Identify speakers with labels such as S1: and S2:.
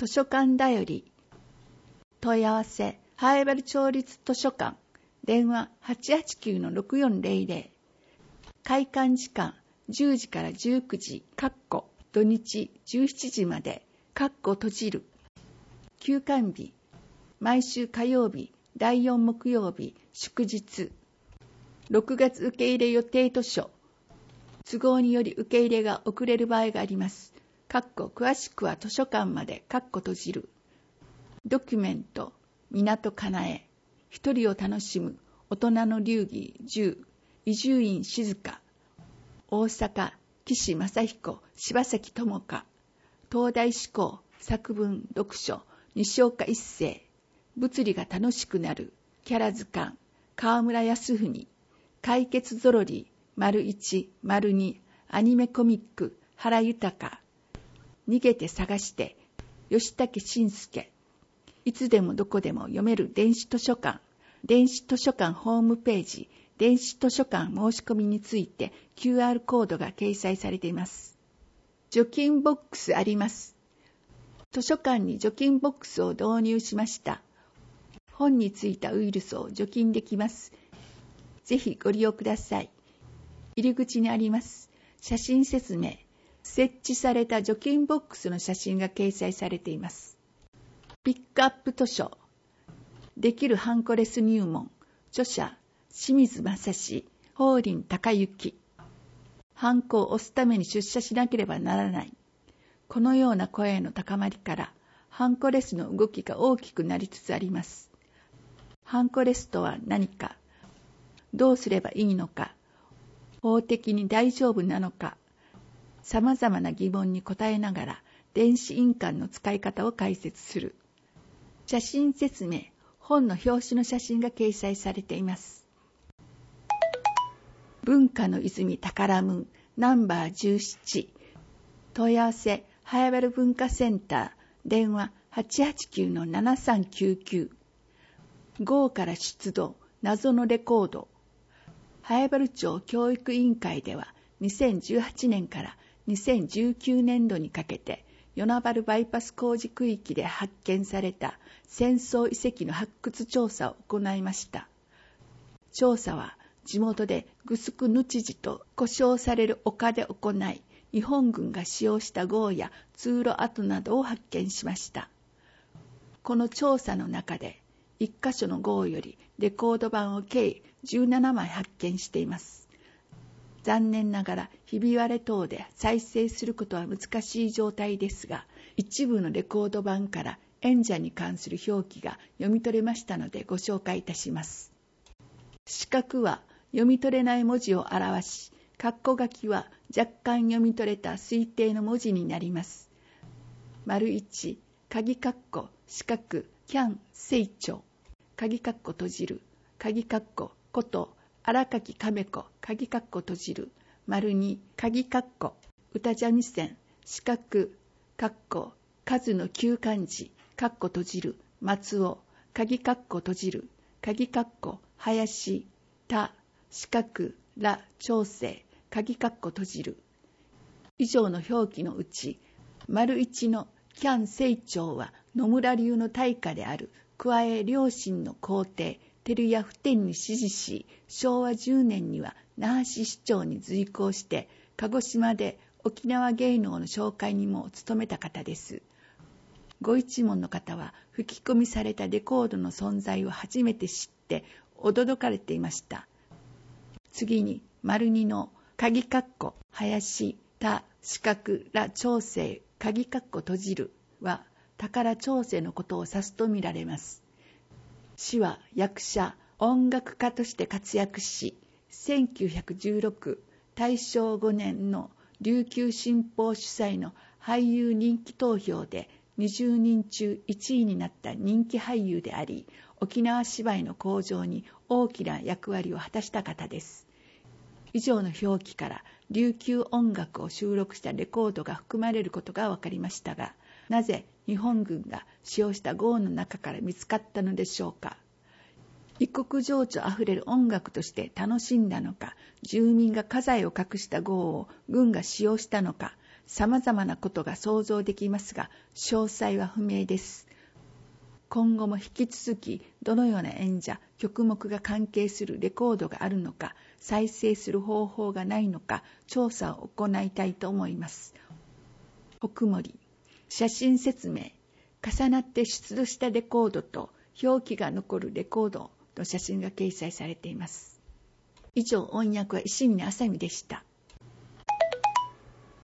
S1: 図書館だより。問い合わせ、南風原町立図書館。電話 889-6400。開館時間、10時から19時、土日17時まで、閉じる。休館日、毎週火曜日、第4木曜日、祝日。6月受け入れ予定図書。都合により受け入れが遅れる場合があります。詳しくは図書館まで、閉じる。ドキュメント、港かなえ。一人を楽しむ、大人の流儀10。伊集院静香。大阪、岸正彦、柴崎智香。東大志向、作文、読書、西岡一生。物理が楽しくなる、キャラ図鑑、川村康文。解決ぞろり、1、2、アニメコミック、原豊。逃げて探して、吉武慎介。いつでもどこでも読める電子図書館。電子図書館ホームページ、電子図書館申し込みについて QR コードが掲載されています。除菌ボックスあります。図書館に除菌ボックスを導入しました。本についたウイルスを除菌できます。ぜひご利用ください。入り口にあります。写真説明。設置された除菌ボックスの写真が掲載されています。ピックアップ図書。できるハンコレス入門。著者、清水正史、法輪隆之。ハンコを押すために出社しなければならない。このような声の高まりから、ハンコレスの動きが大きくなりつつあります。ハンコレスとは何か、どうすればいいのか、法的に大丈夫なのか、様々な疑問に答えながら、電子印鑑の使い方を解説する。写真説明、本の表紙の写真が掲載されています。文化の泉宝ムナンバー17。問い合わせ、南風原文化センター、電話 889-7399。豪から出土、謎のレコード。南風原町教育委員会では、2018年から2019年度にかけて、与那原バイパス工事区域で発見された戦争遺跡の発掘調査を行いました。調査は地元でグスクヌチジと呼称される丘で行い、日本軍が使用した壕や通路跡などを発見しました。この調査の中で、1カ所の壕よりレコード盤を計17枚発見しています。残念ながらひび割れ等で再生することは難しい状態ですが、一部のレコード盤から演者に関する表記が読み取れましたのでご紹介いたします。四角は読み取れない文字を表し、括弧書きは若干読み取れた推定の文字になります。1、鍵括弧、四角、キャン、清張、鍵括弧閉じる、鍵括弧、こと、荒垣亀子、鍵括弧閉じる、2、鍵括弧、歌三味線、四角、括弧、数の9漢字、括弧閉じる、松尾、鍵括弧閉じる、鍵括弧、林、田、四角、ら、長生、鍵括弧閉じる。以上の表記のうち、1のキャン清張は野村流の大家である、加え両親の皇帝、照屋普天に指示し、昭和10年には那覇市市長に随行して、鹿児島で沖縄芸能の紹介にも務めた方です。ご一門の方は吹き込みされたレコードの存在を初めて知って驚かれていました。次に、2の鍵括弧、林、田、四角、ら、長生、鍵括弧閉じるは、宝長生のことを指すとみられます。氏は役者、音楽家として活躍し、1916大正5年の琉球新報主催の俳優人気投票で20人中1位になった人気俳優であり、沖縄芝居の向上に大きな役割を果たした方です。以上の表記から琉球音楽を収録したレコードが含まれることが分かりましたが、なぜ日本軍が使用した壕の中から見つかったのでしょうか。異国情緒あふれる音楽として楽しんだのか、住民が家財を隠した壕を軍が使用したのか、 様々なことが想像できますが、詳細は不明です。今後も引き続きどのような演者、曲目が関係するレコードがあるのか、再生する方法がないのか、調査を行いたいと思います。奥森、写真説明、重なって出土したレコードと表記が残るレコードの写真が掲載されています。以上、音訳は石峰あさみでした。